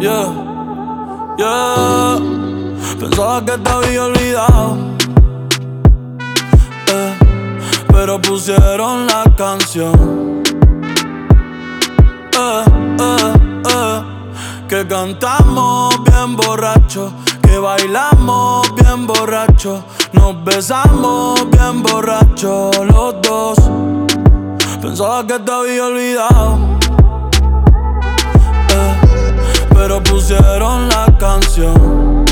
Yeah, yeah. Pensaba que te había olvidado, pero pusieron la canción, que cantamos bien borrachos, que bailamos bien borrachos, nos besamos bien borrachos los dos. Pensaba que te había olvidado, pero pusieron la canción,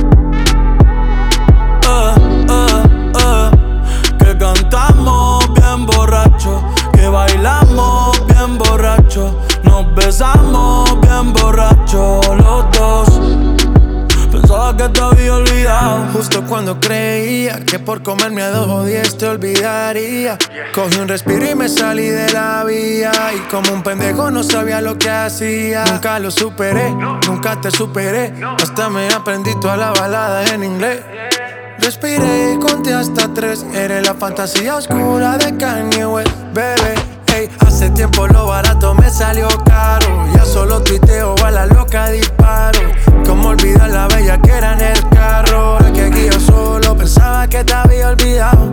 que cantamos bien borrachos, que bailamos bien borrachos, nos besamos bien borrachos los dos. Pensaba que te había olvidado. Justo cuando creía que por comerme a 2 o 10 te olvidaría, cogí un respiro y me salí de la vía. Y como un pendejo no sabía lo que hacía. Nunca lo superé, nunca te superé. Hasta me aprendí toda la balada en inglés. Respiré y conté hasta 3. Eres la fantasía oscura de Kanye West, bebé. Ey, hace tiempo lo barato me salió caro. Ya solo tuiteo, a la loca disparo. Cómo olvidar la bella que era en el carro. La que aquí yo solo pensaba que te había olvidado,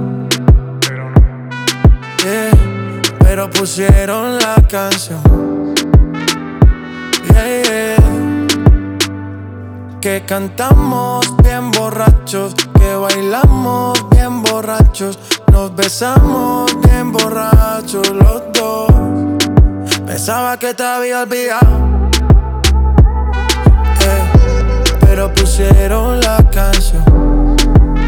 pero pusieron la canción, que cantamos bien borrachos, que bailamos bien borrachos, nos besamos bien borrachos los dos. Pensaba que te había olvidado, pero pusieron la canción,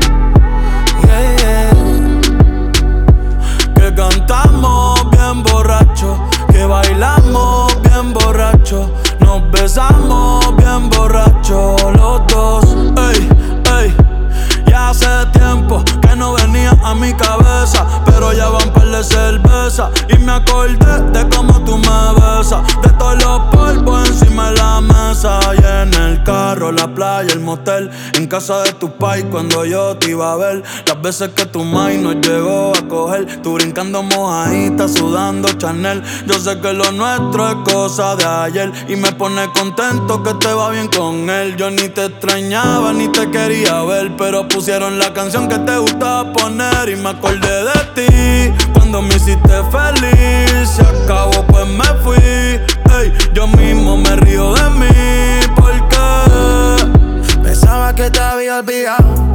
que cantamos bien borrachos, que bailamos bien borrachos, nos besamos bien borrachos los dos. Ey, ey, ya hace tiempo que no venía a mi cabeza, pero ya van par de cerveza y me acordé de cómo tú me besas, de todos los polvos encima de la mesa, y en el carro, la playa, el motel, en casa de tu pai cuando yo te iba a ver, las veces que tu mai nos llegó a coger, tú brincando mojadita, sudando Chanel. Yo sé que lo nuestro es cosa de ayer y me pone contento que te va bien con él. Yo ni te extrañaba ni te quería ver, pero pusieron la canción que te gustaba poner y me acordé de ti cuando me hiciste feliz. Se acabó pues me fui, ey, yo mismo me río de mí porque pensaba que te había olvidado,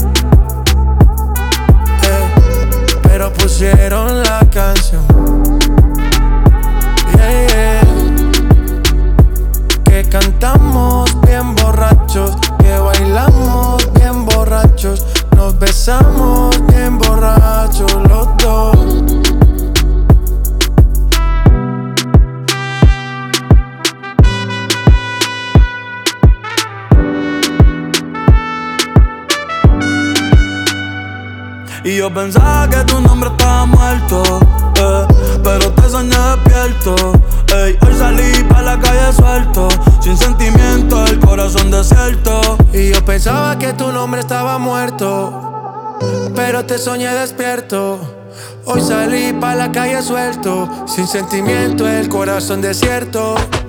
pero pusieron la canción, que cantamos bien borrachos, que bailamos bien borrachos, nos besamos bien borrachos los dos. Y yo pensaba que tu nombre estaba muerto, pero te soñé despierto. Ey, hoy salí pa' la calle suelto, sin sentimiento, el corazón desierto. Y yo pensaba que tu nombre estaba muerto, pero te soñé despierto. Hoy salí pa' la calle suelto, sin sentimiento, el corazón desierto.